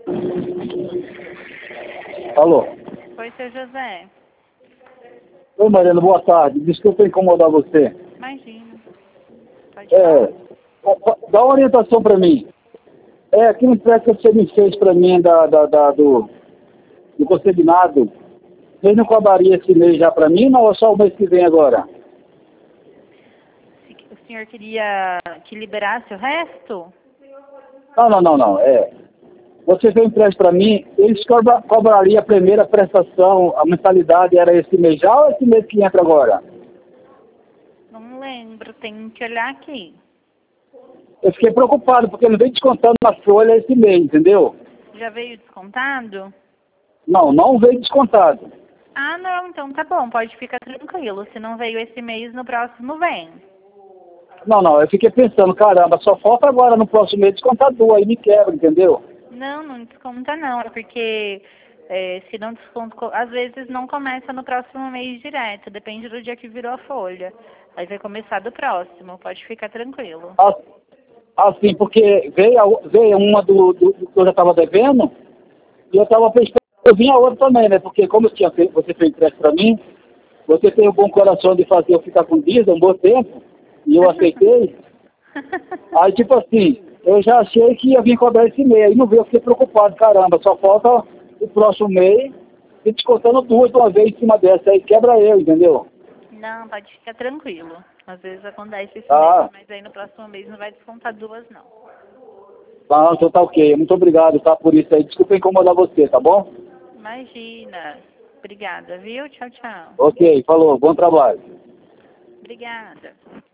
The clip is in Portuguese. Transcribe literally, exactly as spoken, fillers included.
Alô? Oi, seu José. Oi, Mariana, boa tarde. Desculpa incomodar você. Imagina. Pode falar. É, dá uma orientação para mim. É, aquele empréstimo que você me fez para mim da, da, da- do, do consignado, você não cobraria esse mês já para mim, não, ou só o mês que vem agora? Se o senhor queria que liberasse o resto? Não, não, não, não. É. Você fez um empréstimo para mim, eles cobra, cobrariam a primeira prestação, a mensalidade era esse mês já ou esse mês que entra agora? Não lembro, tem que olhar aqui. Eu fiquei preocupado, porque não veio descontando na folha esse mês, entendeu? Já veio descontado? Não, não veio descontado. Ah, não, então tá bom, pode ficar tranquilo. Se não veio esse mês, no próximo vem. Não, não, eu fiquei pensando, caramba, só falta agora no próximo mês descontar duas, aí me quebra, entendeu? Não, não desconta não, é porque é, se não desconto, co- às vezes não começa no próximo mês direto, depende do dia que virou a folha. Aí vai começar do próximo, pode ficar tranquilo. Ah, Assim, porque veio, a- veio uma do, do, do que eu já estava devendo, e eu estava pensando, eu vim a outra também, né? Porque como eu tinha feito, você fez empréstimo para mim, você tem o bom coração de fazer eu ficar com dízimo um bom tempo, e eu aceitei. Aí, tipo assim, eu já achei que ia vir cobrar esse mês, aí não veio, eu fiquei preocupado, caramba, só falta o próximo mês, e descontando duas de uma vez em cima dessa, aí quebra eu, entendeu? Não, pode ficar tranquilo. Às vezes acontece esse mês, Ah, mas aí no próximo mês não vai descontar duas, não. tá, então tá ok, muito obrigado, tá, por isso aí, desculpa incomodar você, tá bom? Imagina. Obrigada, viu? Tchau, tchau. Ok, falou, bom trabalho. Obrigada.